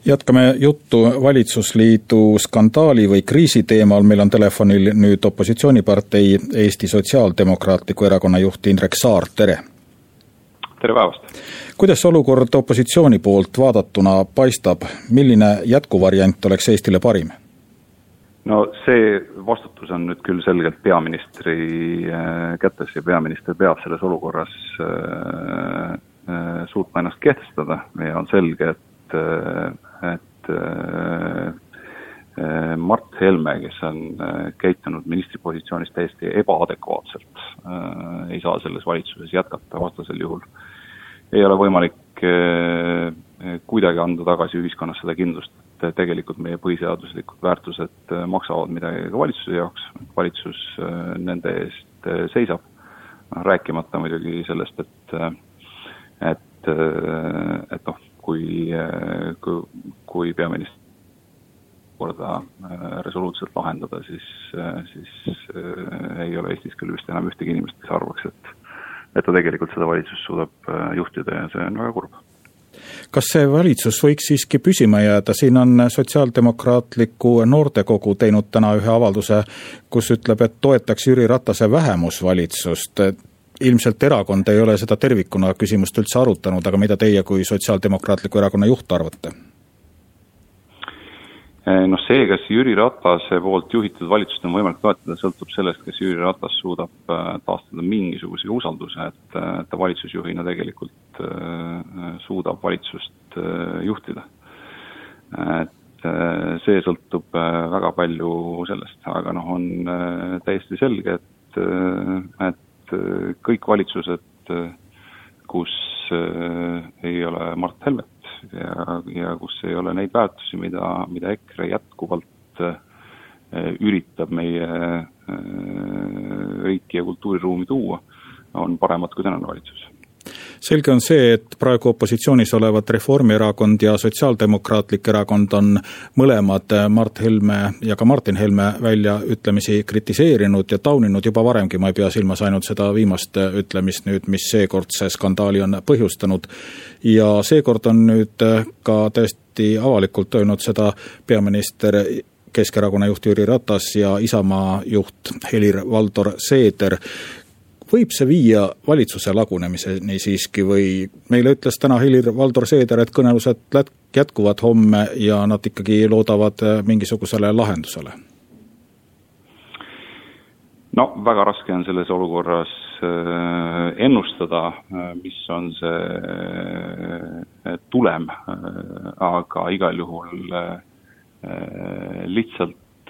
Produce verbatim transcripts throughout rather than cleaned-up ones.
Jätkame juttu valitsusliidu skandaali või kriisi teemal. Meil on telefonil nüüd opositsioonipartei Eesti Sotsiaaldemokraatliku erakonna juht Indrek Saar. Tere! Tere päevast! Kuidas olukord opositsiooni poolt vaadatuna paistab? Milline jätkuvariant oleks Eestile parim? No see vastutus on nüüd küll selgelt peaministri kätes ja peaminister peab selles olukorras suutma ennast kehtestada ja on selge, et, et Mart Helme, kes on käitunud ministripositsioonis täiesti ebaadekvaatselt, ei saa selles valitsuses jätkata, vastasel juhul ei ole võimalik kuidagi anda tagasi ühiskonnas seda kindlust, et tegelikult meie põhiseaduslikud väärtused maksavad midagi ka valitsuse jaoks. Valitsus nende eest seisab, rääkimata muidugi sellest, et, et, et noh, kui, kui, kui peaminister korda resoluutselt lahendada, siis, siis ei ole Eestis küll vist enam ühtegi inimest, kes arvaks, et, et ta tegelikult seda valitsus suudab juhtida ja see on väga kurb. Kas see valitsus võiks siiski püsima jääda? Siin on Sotsiaaldemokraatliku noortekogu teinud täna ühe avalduse, kus ütleb, et toetaks Jüri Ratase vähemusvalitsust. Ilmselt erakond ei ole seda tervikuna küsimust üldse arutanud, aga mida teie kui Sotsiaaldemokraatliku erakonna juht arvate? No see, kas Jüri Ratase poolt juhitud valitsust on võimalik toetada, sõltub sellest, kas Jüri Ratas suudab taastada mingisuguse usalduse, et ta valitsusjuhina tegelikult suudab valitsust juhtida. Et see sõltub väga palju sellest, aga noh, on täiesti selge, et, et kõik valitsused, kus ei ole Mart Helmet ja, ja kus ei ole neid väärtusi, mida, mida EKRE jätkuvalt üritab meie riiki ja kultuuriruumi tuua, on paremad kui tänane valitsus. Selge on see, et praegu opositsioonis olevat Reformierakond ja Sotsiaaldemokraatlik erakond on mõlemad Mart Helme ja ka Martin Helme välja ütlemisi kritiseerinud ja tauninud juba varemgi, ma ei pea silmas ainult seda viimast ütlemist nüüd, mis seekordse skandaali on põhjustanud. Ja seekord on nüüd ka täiesti avalikult öelnud seda peaminister Keskerakonna juht Jüri Ratas ja Isamaa juht Helir-Valdor Seeder. Võib see viia valitsuse lagunemiseni siiski või meile ütles täna Helir-Valdor Seeder, et kõnelused jätkuvad homme ja nad ikkagi loodavad mingisugusele lahendusele? No väga raske on selles olukorras ennustada, mis on see tulem, aga igal juhul lihtsalt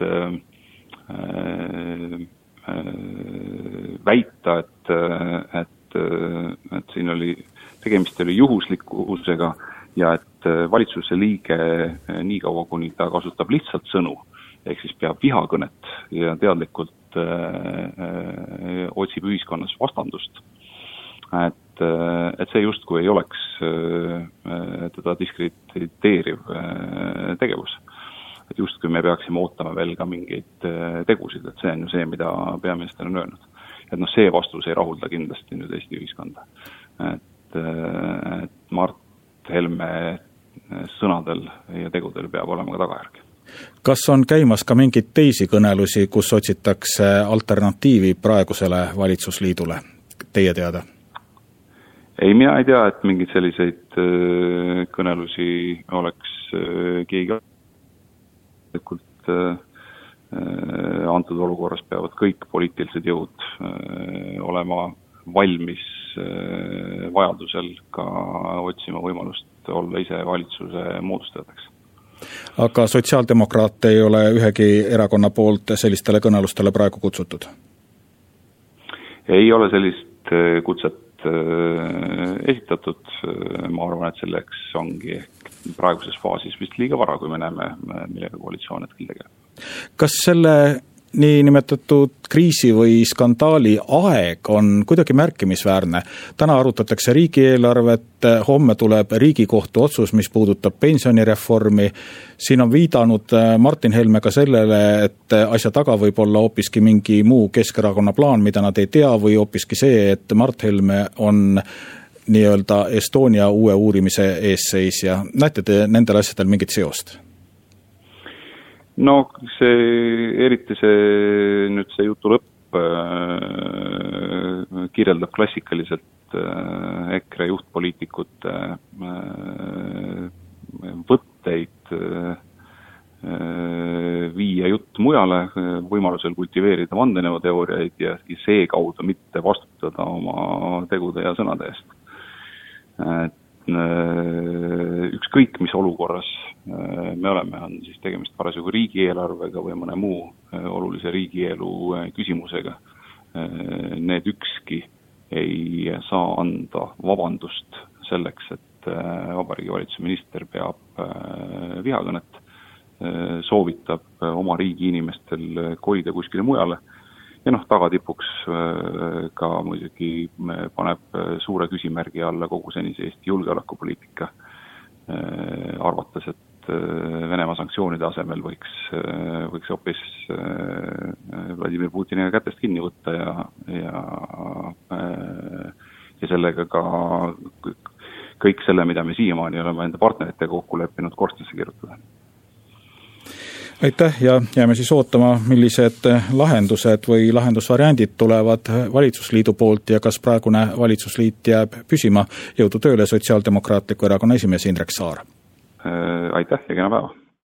väita, et, et, et siin oli, tegemist oli juhuslikkusega ja et valitsuse liige nii kaua, kuni ta kasutab lihtsalt sõnu, ehk siis peab vihakõnet ja teadlikult äh, otsib ühiskonnas vastandust, et, et see justkui ei oleks äh, teda diskrediteeriv äh, tegevus. Et just kui me peaksime ootama veel ka mingeid tegusid, et see on ju see, mida peaminister on öelnud. Et noh, see vastus ei rahulda kindlasti nüüd Eesti ühiskonda. Et, et Mart Helme sõnadel ja tegudel peab olema ka tagajärg. Kas on käimas ka mingeid teisi kõnelusi, kus otsitakse alternatiivi praegusele valitsusliidule, teie teada? Ei, mina ei tea, et mingeid selliseid kõnelusi oleks keegi Tegelikult äh, antud olukorras peavad kõik poliitilised jõud äh, olema valmis äh, vajadusel ka otsima võimalust olla ise valitsuse moodustajateks. Aga sotsiaaldemokraate ei ole ühegi erakonna poolt sellistele kõnelustele praegu kutsutud? Ei ole sellist kutset esitatud. Ma arvan, et selleks ongi ehk praeguses faasis vist liiga vara, kui me näeme, millega koalitsioon hetkel tegeleb. Kas selle nii nimetatud kriisi või skandaali aeg on kuidagi märkimisväärne? Täna arutatakse riigieelarvet, homme tuleb Riigikohtu otsus, mis puudutab pensionireformi. Siin on viidanud Martin Helme ka sellele, et asja taga võib olla hoopiski mingi muu Keskerakonna plaan, mida nad ei tea, või hoopiski see, et Mart Helme on nii-öelda Estonia uue uurimise eesseisja. Näete te nendel asjadel mingit seost? No see, eriti see, nüüd see jutu lõpp kirjeldab klassikaliselt EKRE juhtpoliitikute võtteid viia jutt mujale, võimalusel kultiveerida vandenõuteooriaid ja see kaudu mitte vastutada oma tegude ja sõnade eest. Ükskõik, mis olukorras me oleme, on siis tegemist parasjagu riigieelarvega või mõne muu olulise riigielu küsimusega. Need ükski ei saa anda vabandust selleks, et Vabariigi Valitsuse minister peab vihakõnet, soovitab oma riigi inimestel kolida kuskile mujale ja noh, tagatipuks ka muidugi paneb suure küsimärgi alla kogu senise Eesti julgeolekupoliitika, arvates, et Venemaa sanktsioonide asemel võiks, võiks hoopis Vladimir Putiniga kätest kinni võtta ja, ja, ja sellega ka kõik selle, mida me siiamaani oleme enda partneritega kokku leppinud, korstnasse kirjutada. Aitäh ja jääme siis ootama, millised lahendused või lahendusvariandid tulevad valitsusliidu poolt ja kas praegune valitsusliit jääb püsima. Jõudu tööle Sotsiaaldemokraatliku erakonna esimees Indrek Saar. Aitäh ja kena päeva!